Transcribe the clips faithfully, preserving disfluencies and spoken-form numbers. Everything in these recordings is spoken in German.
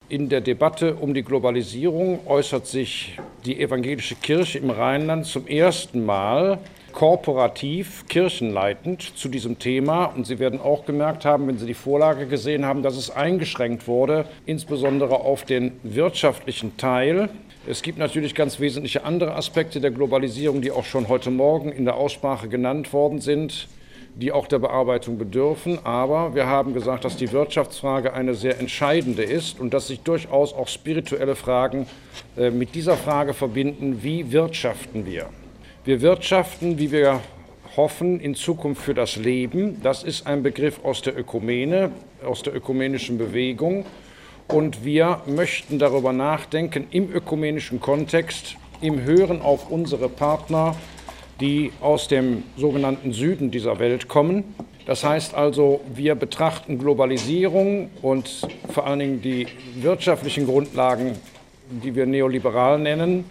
in der Debatte um die Globalisierung äußert sich die evangelische Kirche im Rheinland zum ersten Mal korporativ, kirchenleitend zu diesem Thema. Und Sie werden auch gemerkt haben, wenn Sie die Vorlage gesehen haben, dass es eingeschränkt wurde, insbesondere auf den wirtschaftlichen Teil. Es gibt natürlich ganz wesentliche andere Aspekte der Globalisierung, die auch schon heute Morgen in der Aussprache genannt worden sind, die auch der Bearbeitung bedürfen. Aber wir haben gesagt, dass die Wirtschaftsfrage eine sehr entscheidende ist und dass sich durchaus auch spirituelle Fragen äh, mit dieser Frage verbinden, wie wirtschaften wir? Wir wirtschaften, wie wir hoffen, in Zukunft für das Leben. Das ist ein Begriff aus der Ökumene, aus der ökumenischen Bewegung. Und wir möchten darüber nachdenken im ökumenischen Kontext, im Hören auf unsere Partner, die aus dem sogenannten Süden dieser Welt kommen. Das heißt also, wir betrachten Globalisierung und vor allen Dingen die wirtschaftlichen Grundlagen, die wir neoliberal nennen,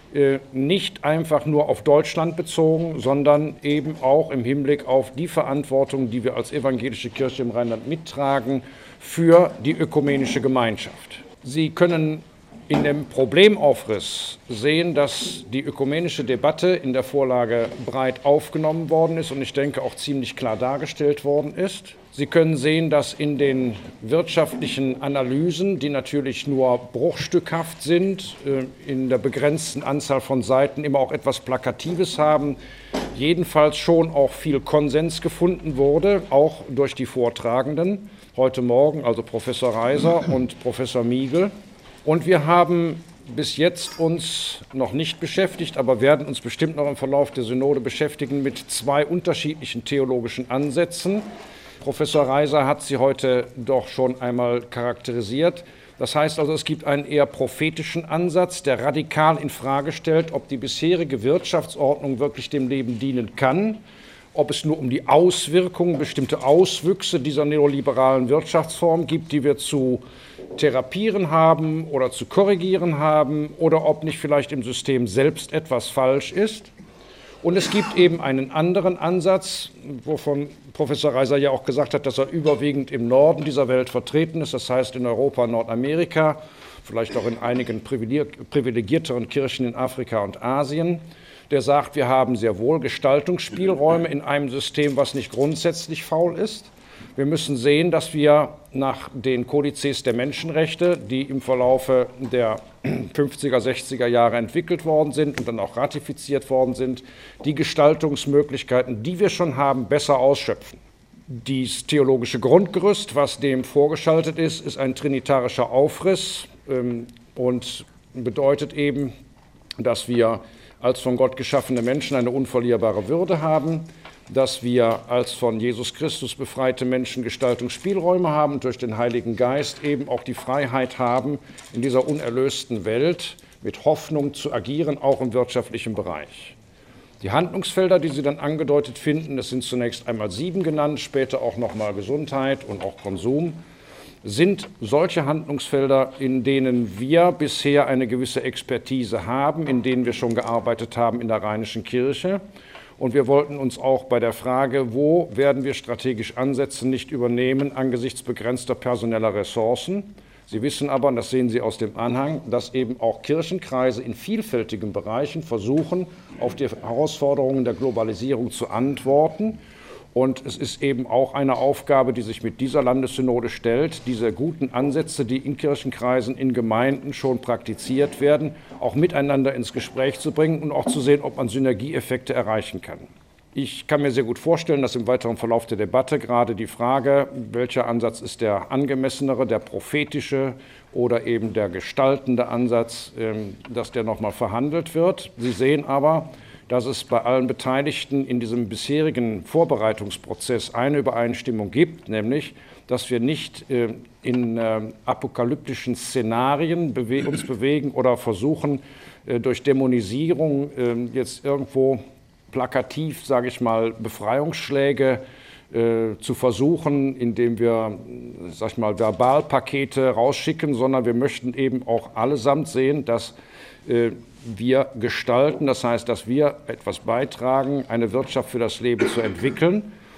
nicht einfach nur auf Deutschland bezogen, sondern eben auch im Hinblick auf die Verantwortung, die wir als evangelische Kirche im Rheinland mittragen für die ökumenische Gemeinschaft. Sie können in dem Problemaufriss sehen, dass die ökumenische Debatte in der Vorlage breit aufgenommen worden ist und ich denke auch ziemlich klar dargestellt worden ist. Sie können sehen, dass in den wirtschaftlichen Analysen, die natürlich nur bruchstückhaft sind, in der begrenzten Anzahl von Seiten immer auch etwas Plakatives haben, jedenfalls schon auch viel Konsens gefunden wurde, auch durch die Vortragenden heute Morgen, also Professor Reiser und Professor Miegel. Und wir haben bis jetzt uns noch nicht beschäftigt, aber werden uns bestimmt noch im Verlauf der Synode beschäftigen mit zwei unterschiedlichen theologischen Ansätzen. Professor Reiser hat sie heute doch schon einmal charakterisiert. Das heißt also, es gibt einen eher prophetischen Ansatz, der radikal in Frage stellt, ob die bisherige Wirtschaftsordnung wirklich dem Leben dienen kann, ob es nur um die Auswirkungen, bestimmte Auswüchse dieser neoliberalen Wirtschaftsform gibt, die wir zu therapieren haben oder zu korrigieren haben, oder ob nicht vielleicht im System selbst etwas falsch ist. Und es gibt eben einen anderen Ansatz, wovon Professor Reiser ja auch gesagt hat, dass er überwiegend im Norden dieser Welt vertreten ist, das heißt in Europa und Nordamerika, vielleicht auch in einigen privilegierteren Kirchen in Afrika und Asien, der sagt, wir haben sehr wohl Gestaltungsspielräume in einem System, was nicht grundsätzlich faul ist. Wir müssen sehen, dass wir nach den Kodizes der Menschenrechte, die im Verlaufe der fünfziger, sechziger Jahre entwickelt worden sind und dann auch ratifiziert worden sind, die Gestaltungsmöglichkeiten, die wir schon haben, besser ausschöpfen. Dies theologische Grundgerüst, was dem vorgeschaltet ist, ist ein trinitarischer Aufriss ähm, und bedeutet eben, dass wir als von Gott geschaffene Menschen eine unverlierbare Würde haben, dass wir als von Jesus Christus befreite Menschen Gestaltungsspielräume haben und durch den Heiligen Geist eben auch die Freiheit haben, in dieser unerlösten Welt mit Hoffnung zu agieren, auch im wirtschaftlichen Bereich. Die Handlungsfelder, die Sie dann angedeutet finden, das sind zunächst einmal sieben genannt, später auch nochmal Gesundheit und auch Konsum, sind solche Handlungsfelder, in denen wir bisher eine gewisse Expertise haben, in denen wir schon gearbeitet haben in der Rheinischen Kirche. Und wir wollten uns auch bei der Frage, wo werden wir strategisch ansetzen, nicht übernehmen angesichts begrenzter personeller Ressourcen. Sie wissen aber, und das sehen Sie aus dem Anhang, dass eben auch Kirchenkreise in vielfältigen Bereichen versuchen, auf die Herausforderungen der Globalisierung zu antworten. Und es ist eben auch eine Aufgabe, die sich mit dieser Landessynode stellt, diese guten Ansätze, die in Kirchenkreisen, in Gemeinden schon praktiziert werden, auch miteinander ins Gespräch zu bringen und auch zu sehen, ob man Synergieeffekte erreichen kann. Ich kann mir sehr gut vorstellen, dass im weiteren Verlauf der Debatte gerade die Frage, welcher Ansatz ist der angemessenere, der prophetische oder eben der gestaltende Ansatz, dass der nochmal verhandelt wird. Sie sehen aber, dass es bei allen Beteiligten in diesem bisherigen Vorbereitungsprozess eine Übereinstimmung gibt, nämlich, dass wir nicht äh, in äh, apokalyptischen Szenarien bewe- uns bewegen oder versuchen, äh, durch Dämonisierung äh, jetzt irgendwo plakativ, sage ich mal, Befreiungsschläge äh, zu versuchen, indem wir, sag ich mal, Verbalpakete rausschicken, sondern wir möchten eben auch allesamt sehen, dass äh, wir gestalten, das heißt, dass wir etwas beitragen, eine Wirtschaft für das Leben zu entwickeln,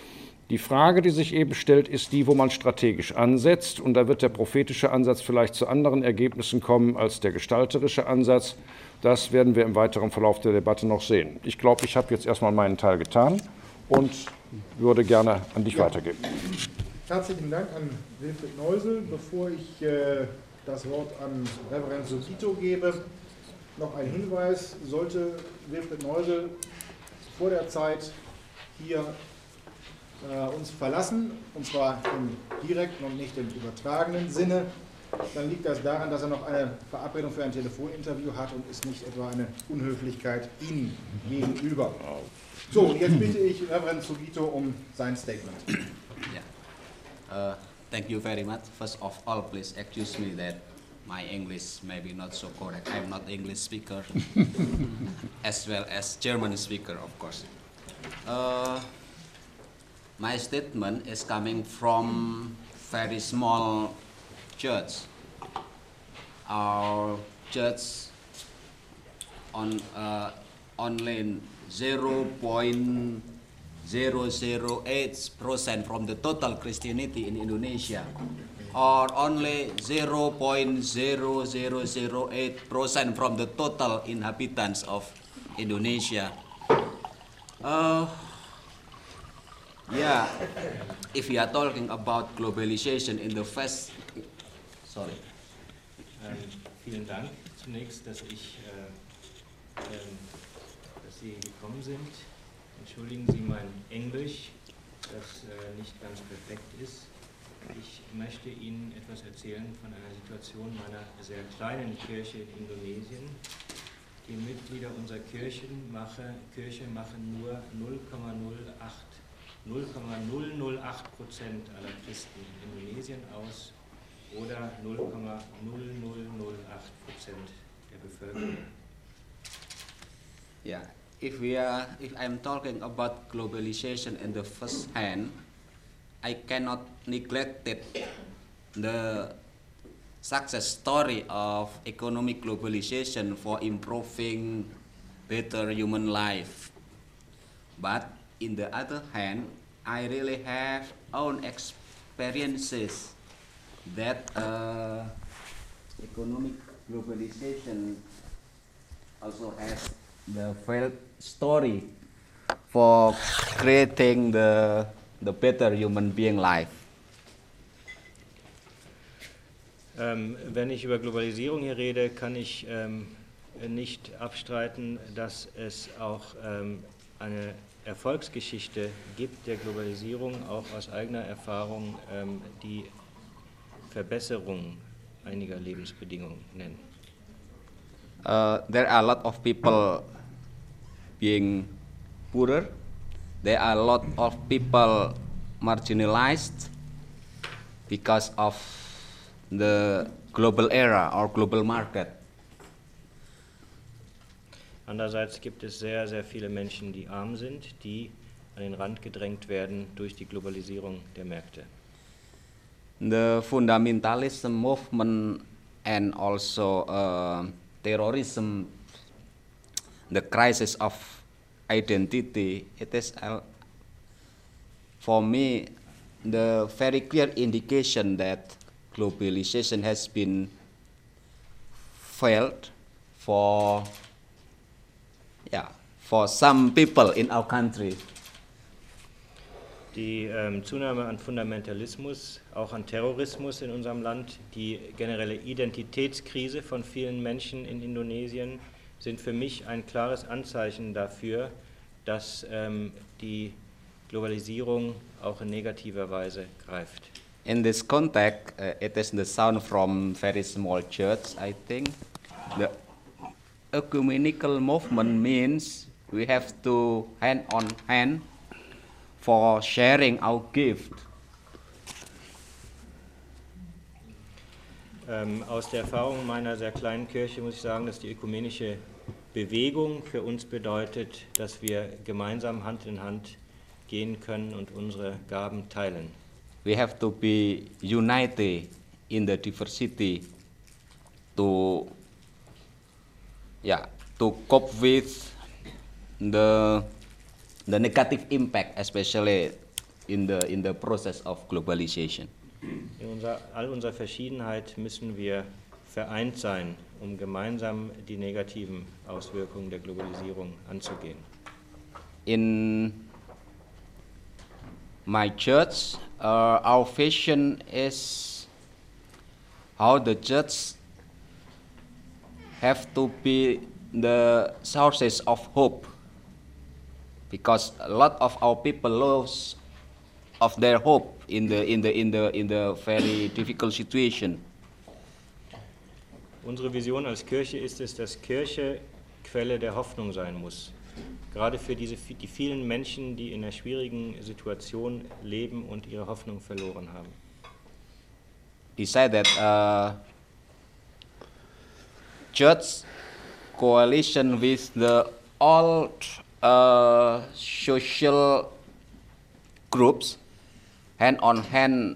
Die Frage, die sich eben stellt, ist die, wo man strategisch ansetzt. Und da wird der prophetische Ansatz vielleicht zu anderen Ergebnissen kommen als der gestalterische Ansatz. Das werden wir im weiteren Verlauf der Debatte noch sehen. Ich glaube, ich habe jetzt erstmal meinen Teil getan und würde gerne an dich ja. weitergeben. Herzlichen Dank an Wilfried Neusel. Bevor ich äh, das Wort an Reverend Subito gebe, noch ein Hinweis. Sollte Wilfried Neusel vor der Zeit hier äh, uns verlassen, und zwar im direkten und nicht im übertragenen Sinne, dann liegt das daran, dass er noch eine Verabredung für ein Telefoninterview hat und ist nicht etwa eine Unhöflichkeit Ihnen gegenüber. So, und jetzt bitte ich Reverend Subito um sein Statement. Yeah. Uh, thank you very much. First of all, please excuse me that my English may be not so correct. I'm not English speaker, as well as German speaker, of course. Uh, my statement is coming from very small church. Our church on uh, only zero point zero zero eight percent from the total Christianity in Indonesia, or only zero point zero zero zero eight percent from the total inhabitants of Indonesia. Uh, yeah, if we are talking about globalization in the first, sorry. Ähm, vielen Dank zunächst, dass ich, äh, äh, dass Sie gekommen sind. Entschuldigen Sie mein Englisch, das äh, nicht ganz perfekt ist. Ich möchte Ihnen etwas erzählen von einer Situation meiner sehr kleinen Kirche in Indonesien. Die Mitglieder unserer Kirchen mache, Kirche machen nur null Komma null null null acht Prozent aller Christen in Indonesien aus oder null Komma null null null acht Prozent der Bevölkerung. Yeah. If we are, if I'm talking about globalization in the first hand, I cannot neglect it, the success story of economic globalization for improving better human life. But in the other hand, I really have own experiences that uh, economic globalization also has the failed story for creating the the better human being life. Ähm, wenn ich über Globalisierung hier rede, kann ich ähm, nicht abstreiten, dass es auch ähm, eine Erfolgsgeschichte gibt der Globalisierung, auch aus eigener Erfahrung, ähm, die Verbesserung einiger Lebensbedingungen nennen. Uh, there are a lot of people being poorer. There are a lot of people marginalized because of the global era or global market. Andererseits gibt es sehr, sehr viele Menschen, die arm sind, die an den Rand gedrängt werden durch die Globalisierung der Märkte. The fundamentalism movement and also uh, terrorism, the crisis of identity, it is uh, for me the very clear indication that globalization has been failed for yeah for some people in our country. Die ähm, Zunahme an Fundamentalismus, auch an Terrorismus in unserem Land, die generelle Identitätskrise von vielen Menschen in Indonesien sind für mich ein klares Anzeichen dafür, dass ähm, die Globalisierung auch in negativer Weise greift. In this context, uh, it is the sound from very small church, I think. The ecumenical movement means we have to hand on hand for sharing our gift. Ähm, aus der Erfahrung meiner sehr kleinen Kirche muss ich sagen, dass die ökumenische Bewegung für uns bedeutet, dass wir gemeinsam Hand in Hand gehen können und unsere Gaben teilen. We have to be united in the diversity to, yeah, to cope with the the negative impact, especially in the in the process of globalization. In unser, all unserer Verschiedenheit müssen wir vereint sein, um gemeinsam die negativen Auswirkungen der Globalisierung anzugehen. In my church, uh, our vision is how the church have to be the sources of hope, because a lot of our people lose of their hope in the in the in the in the very difficult situation. Unsere Vision als Kirche ist es, dass Kirche Quelle der Hoffnung sein muss. Gerade für diese, die vielen Menschen, die in einer schwierigen Situation leben und ihre Hoffnung verloren haben. He said that uh, church coalition with the all uh, social groups, hand on hand,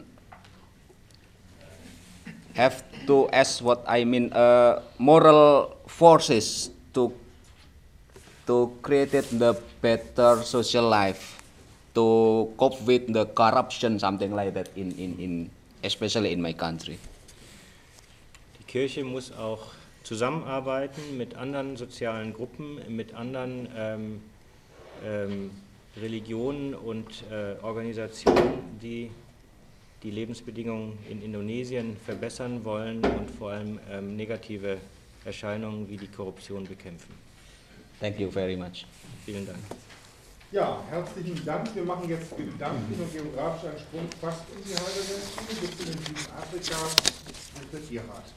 have to, as what I mean, uh, moral forces to to create the better social life, to cope with the corruption, something like that, in, in, in especially in my country. Die Kirche muss auch zusammenarbeiten mit anderen sozialen Gruppen, mit anderen ähm, ähm, Religionen und äh, Organisationen, die die Lebensbedingungen in Indonesien verbessern wollen und vor allem ähm, negative Erscheinungen wie die Korruption bekämpfen. Thank you very much. Vielen Dank. Ja, herzlichen Dank. Wir machen jetzt gedanklich und geografisch einen Sprung fast in die halbe Welt, bis in den Süden Afrikas und der Tierrat.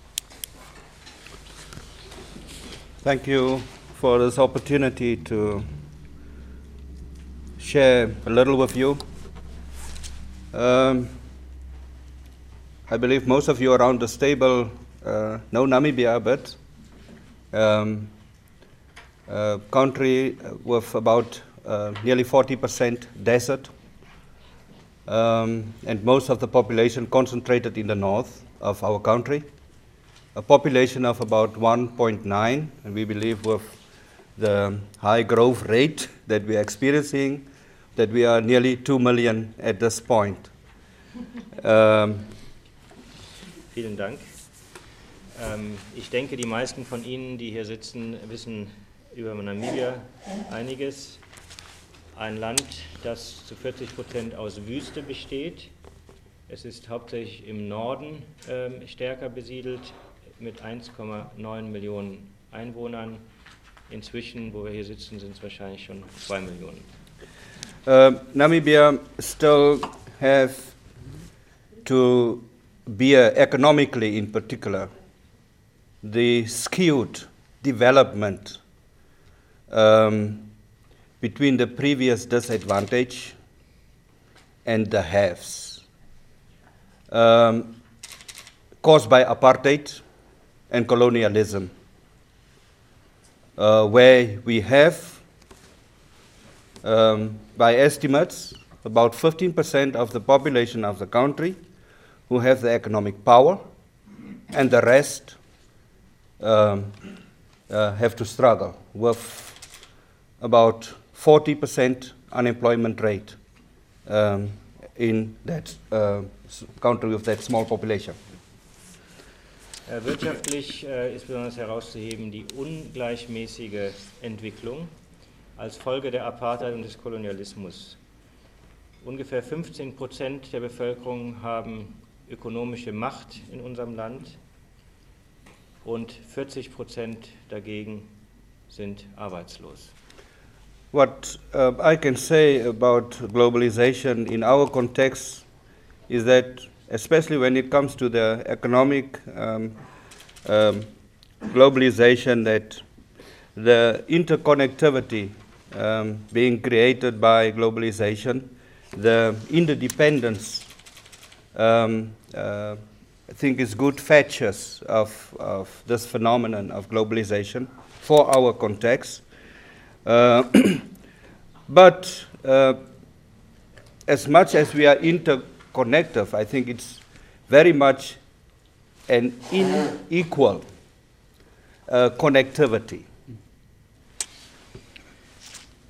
Thank you for this opportunity to share a little with you. Um, I believe most of you around the table uh, know Namibia, but um, a country with about uh, nearly forty percent desert, um, and most of the population concentrated in the north of our country. A population of about one point nine, and we believe with the high growth rate that we are experiencing, that we are nearly two million at this point. Um, Vielen Dank. Ähm, ich denke, die meisten von Ihnen, die hier sitzen, wissen über Namibia einiges. Ein Land, das zu vierzig Prozent aus Wüste besteht. Es ist hauptsächlich im Norden ähm, stärker besiedelt, mit eins Komma neun Millionen Einwohnern. Inzwischen, wo wir hier sitzen, sind es wahrscheinlich schon zwei Millionen. Uh, Namibia still have to bear economically, in particular, the skewed development um, between the previous disadvantage and the haves, um, caused by apartheid and colonialism, uh, where we have, um, by estimates, about fifteen percent of the population of the country who have the economic power, and the rest um, uh, have to struggle with about forty percent unemployment rate um, in that uh, country with that small population. Äh, wirtschaftlich äh, ist besonders herauszuheben die ungleichmäßige Entwicklung als Folge der Apartheid und des Kolonialismus. Ungefähr fünfzehn Prozent der Bevölkerung haben ökonomische Macht in unserem Land und vierzig Prozent dagegen sind arbeitslos. What uh, I can say about globalization in our context is that, especially when it comes to the economic um, um, globalization, that the interconnectivity um, being created by globalization, the interdependence, um, uh, I think is good features of, of this phenomenon of globalization for our context. Uh, but uh, as much as we are interconnected, I think it's very much an unequal uh, connectivity.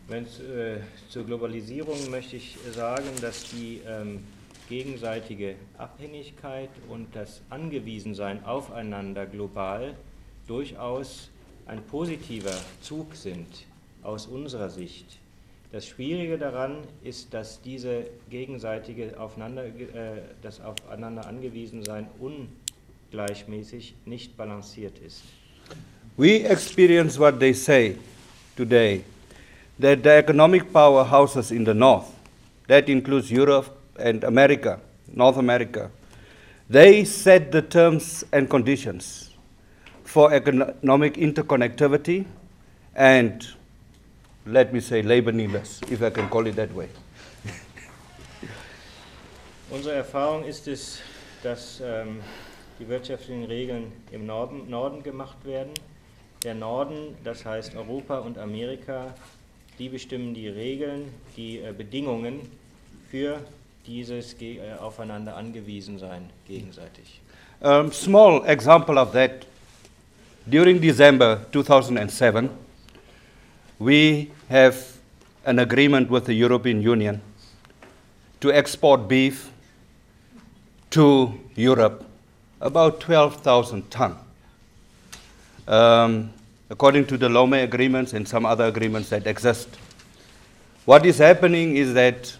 Wenn's, äh, zur Globalisierung möchte ich sagen, dass die ähm, gegenseitige Abhängigkeit und das Angewiesensein aufeinander global durchaus ein positiver Zug sind aus unserer Sicht. Das Schwierige daran ist, dass diese gegenseitige aufeinander, äh, das aufeinander Angewiesensein ungleichmäßig nicht balanciert ist. We experience what they say today, that the economic powerhouses in the north, that includes Europe and America, North America, they set the terms and conditions for economic interconnectivity and, let me say, labor needless, if I can call it that way. Unsere Erfahrung ist es, dass ähm, die wirtschaftlichen Regeln im Norden, Norden gemacht werden. Der Norden, das heißt Europa und Amerika, die bestimmen die Regeln, die äh, Bedingungen für dieses äh, aufeinander angewiesen sein gegenseitig. Um, small example of that, during December two thousand seven, we have an agreement with the European Union to export beef to Europe, about twelve thousand tons. Um, according to the Lomé agreements and some other agreements that exist. What is happening is that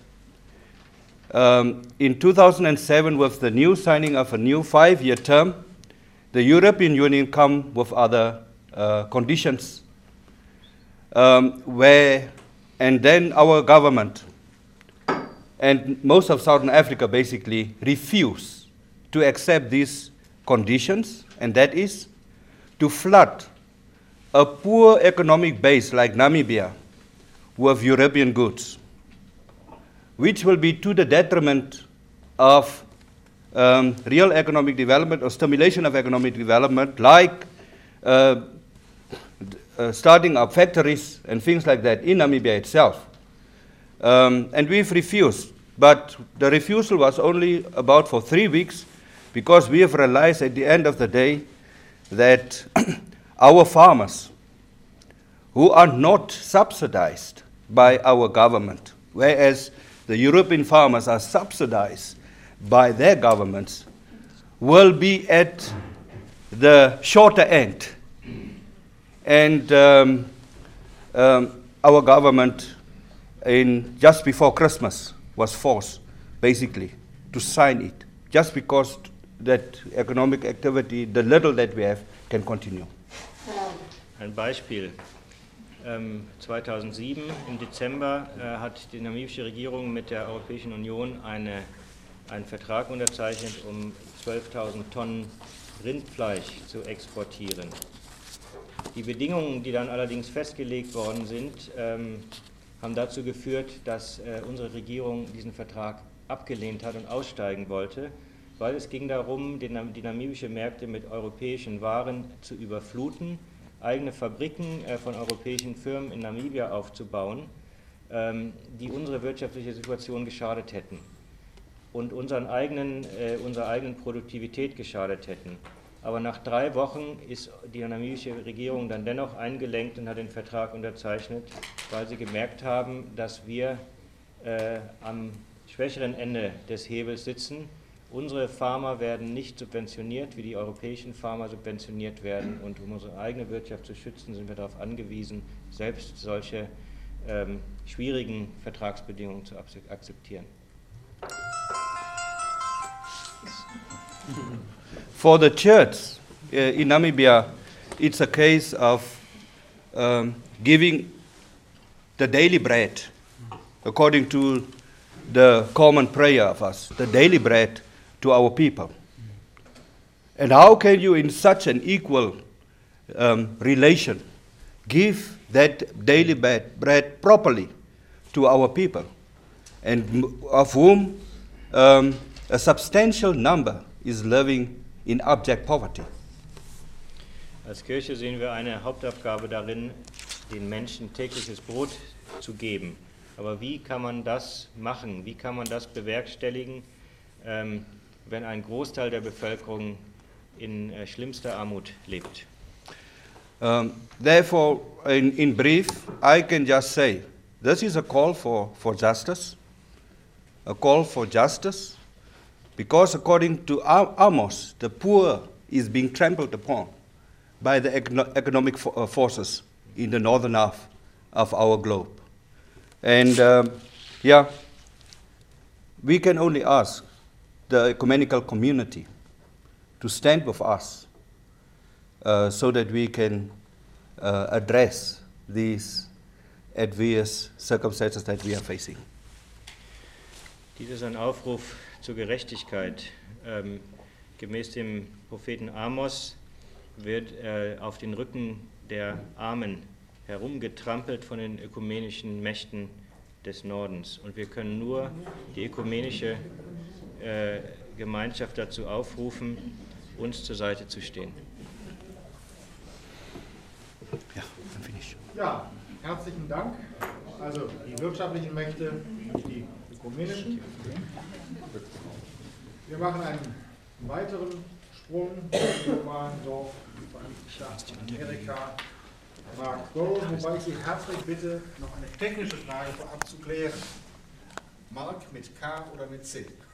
um, in two thousand seven, with the new signing of a new five-year term, the European Union come with other uh, conditions, um, where, and then our government and most of Southern Africa basically refuse to accept these conditions, and that is to flood a poor economic base like Namibia with European goods, which will be to the detriment of um, real economic development or stimulation of economic development, like uh, uh, starting up factories and things like that in Namibia itself. Um, and we've refused, but the refusal was only about for three weeks because we have realized at the end of the day that our farmers, who are not subsidized by our government, whereas the European farmers are subsidized by their governments, will be at the shorter end. And um, um, our government, in just before Christmas, was forced, basically, to sign it, just because that economic activity, the little that we have, can continue. Ein Beispiel. Ähm, zweitausendsieben im Dezember äh, hat die namibische Regierung mit der Europäischen Union eine, einen Vertrag unterzeichnet, um zwölftausend Tonnen Rindfleisch zu exportieren. Die Bedingungen, die dann allerdings festgelegt worden sind, ähm, haben dazu geführt, dass äh, unsere Regierung diesen Vertrag abgelehnt hat und aussteigen wollte, weil es ging darum, die, die namibische Märkte mit europäischen Waren zu überfluten, eigene Fabriken äh, von europäischen Firmen in Namibia aufzubauen, ähm, die unsere wirtschaftliche Situation geschadet hätten und unseren eigenen, äh, unserer eigenen Produktivität geschadet hätten. Aber nach drei Wochen ist die namibische Regierung dann dennoch eingelenkt und hat den Vertrag unterzeichnet, weil sie gemerkt haben, dass wir äh, am schwächeren Ende des Hebels sitzen. Unsere Farmer werden nicht subventioniert, wie die europäischen Farmer subventioniert werden, und um unsere eigene Wirtschaft zu schützen, sind wir darauf angewiesen, selbst solche ähm, schwierigen Vertragsbedingungen zu akzeptieren. For the church uh, in Namibia, it's a case of um, giving the daily bread, according to the common prayer of us, the daily bread to our people. And how can you, in such an equal um, relation, give that daily bread, bread properly to our people, and of whom um, a substantial number is living in abject poverty? Als Kirche sehen wir eine Hauptaufgabe darin, den Menschen tägliches Brot zu geben. Aber wie kann man das machen? Wie kann man das bewerkstelligen, ähm, wenn ein Großteil der Bevölkerung in äh, schlimmster Armut lebt? Um, therefore, in, in brief, I can just say this is a call for, for justice, a call for justice, because according to Amos, the poor is being trampled upon by the econo economic fo uh, forces in the northern half of our globe. And um, yeah, we can only ask the ecumenical community to stand with us uh, so that we can uh, address these adverse circumstances that we are facing. Dies ist ein Aufruf zur Gerechtigkeit. Ähm, gemäß dem Propheten Amos wird äh, auf den Rücken der Armen herumgetrampelt von den ökumenischen Mächten des Nordens. Und wir können nur die ökumenische äh, Gemeinschaft dazu aufrufen, uns zur Seite zu stehen. Ja, dann bin ich. Ja, herzlichen Dank. Also die wirtschaftlichen Mächte, die ökumenischen. Wir machen einen weiteren Sprung im globalen Dorf, Vereinigte Staaten, Amerika, Mark Burrows, wobei ich Sie herzlich bitte, noch eine technische Frage vorab zu klären. Mark mit K oder mit C?